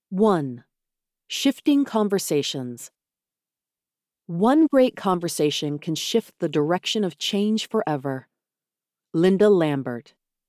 1. Shifting conversations. One great conversation can shift the direction of change forever. Linda Lambert.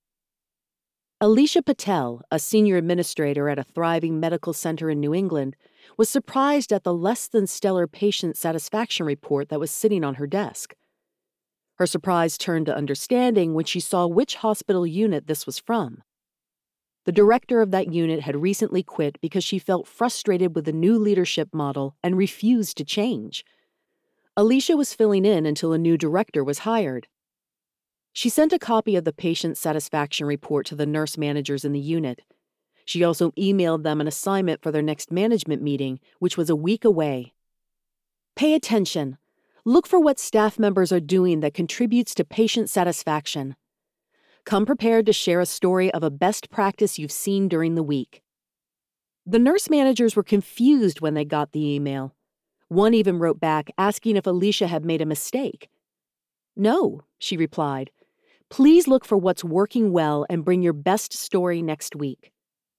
Alicia Patel, a senior administrator at a thriving medical center in New England, was surprised at the less-than-stellar patient satisfaction report that was sitting on her desk. Her surprise turned to understanding when she saw which hospital unit this was from. The director of that unit had recently quit because she felt frustrated with the new leadership model and refused to change. Alicia was filling in until a new director was hired. She sent a copy of the patient satisfaction report to the nurse managers in the unit. She also emailed them an assignment for their next management meeting, which was a week away. Pay attention. Look for what staff members are doing that contributes to patient satisfaction. Come prepared to share a story of a best practice you've seen during the week. The nurse managers were confused when they got the email. One even wrote back asking if Alicia had made a mistake. "No," she replied. "Please look for what's working well and bring your best story next week."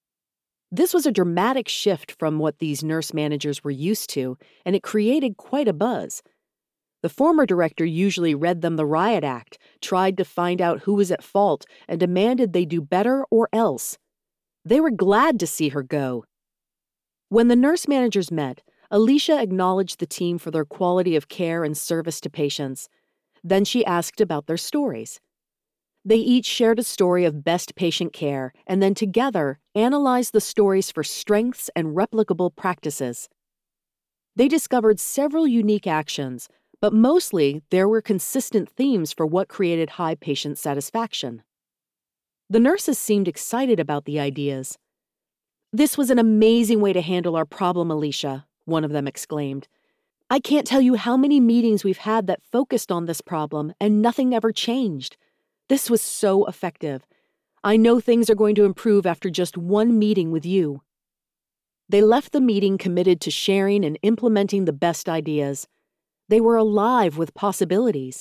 This was a dramatic shift from what these nurse managers were used to, and it created quite a buzz. The former director usually read them the riot act, tried to find out who was at fault, and demanded they do better or else. They were glad to see her go. When the nurse managers met, Alicia acknowledged the team for their quality of care and service to patients. Then she asked about their stories. They each shared a story of best patient care, and then together analyzed the stories for strengths and replicable practices. They discovered several unique actions, but mostly there were consistent themes for what created high patient satisfaction. The nurses seemed excited about the ideas. "This was an amazing way to handle our problem, Alicia," one of them exclaimed. "I can't tell you how many meetings we've had that focused on this problem, and nothing ever changed. This was so effective. I know things are going to improve after just one meeting with you." They left the meeting committed to sharing and implementing the best ideas. They were alive with possibilities.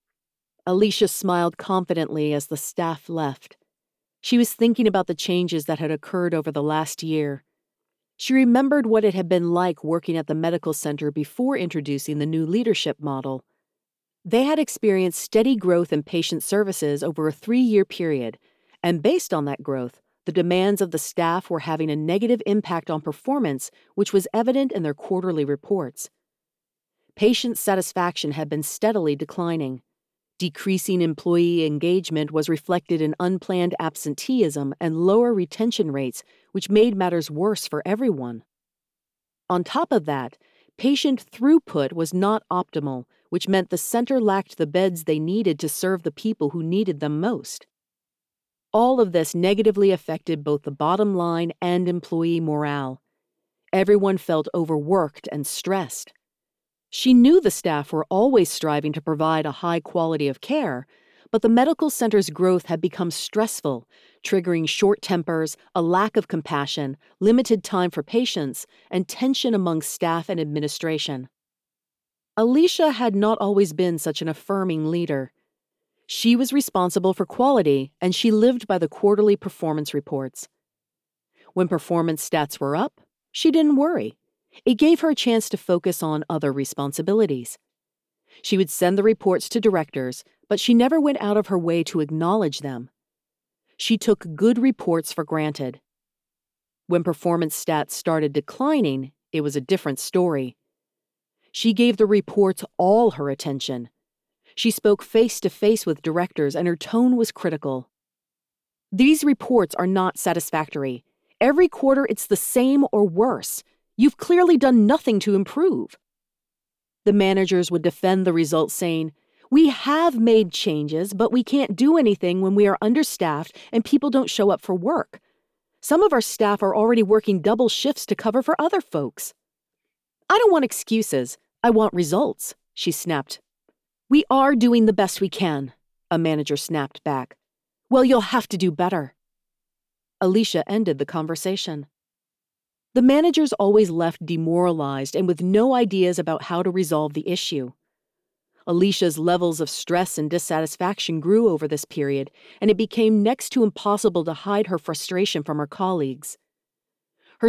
Alicia smiled confidently as the staff left. She was thinking about the changes that had occurred over the last year. She remembered what it had been like working at the medical center before introducing the new leadership model. They had experienced steady growth in patient services over a 3-year period, and based on that growth, the demands of the staff were having a negative impact on performance, which was evident in their quarterly reports. Patient satisfaction had been steadily declining. Decreasing employee engagement was reflected in unplanned absenteeism and lower retention rates, which made matters worse for everyone. On top of that, patient throughput was not optimal, which meant the center lacked the beds they needed to serve the people who needed them most. All of this negatively affected both the bottom line and employee morale. Everyone felt overworked and stressed. She knew the staff were always striving to provide a high quality of care, but the medical center's growth had become stressful, triggering short tempers, a lack of compassion, limited time for patients, and tension among staff and administration. Alicia had not always been such an affirming leader. She was responsible for quality, and she lived by the quarterly performance reports. When performance stats were up, she didn't worry. It gave her a chance to focus on other responsibilities. She would send the reports to directors, but she never went out of her way to acknowledge them. She took good reports for granted. When performance stats started declining, it was a different story. She gave the reports all her attention. She spoke face-to-face with directors, and her tone was critical. "These reports are not satisfactory. Every quarter it's the same or worse. You've clearly done nothing to improve." The managers would defend the results, saying, "We have made changes, but we can't do anything when we are understaffed and people don't show up for work. Some of our staff are already working double shifts to cover for other folks." "I don't want excuses. I want results," she snapped. "We are doing the best we can," a manager snapped back. "Well, you'll have to do better." Alicia ended the conversation. The managers always left demoralized and with no ideas about how to resolve the issue. Alicia's levels of stress and dissatisfaction grew over this period, and it became next to impossible to hide her frustration from her colleagues.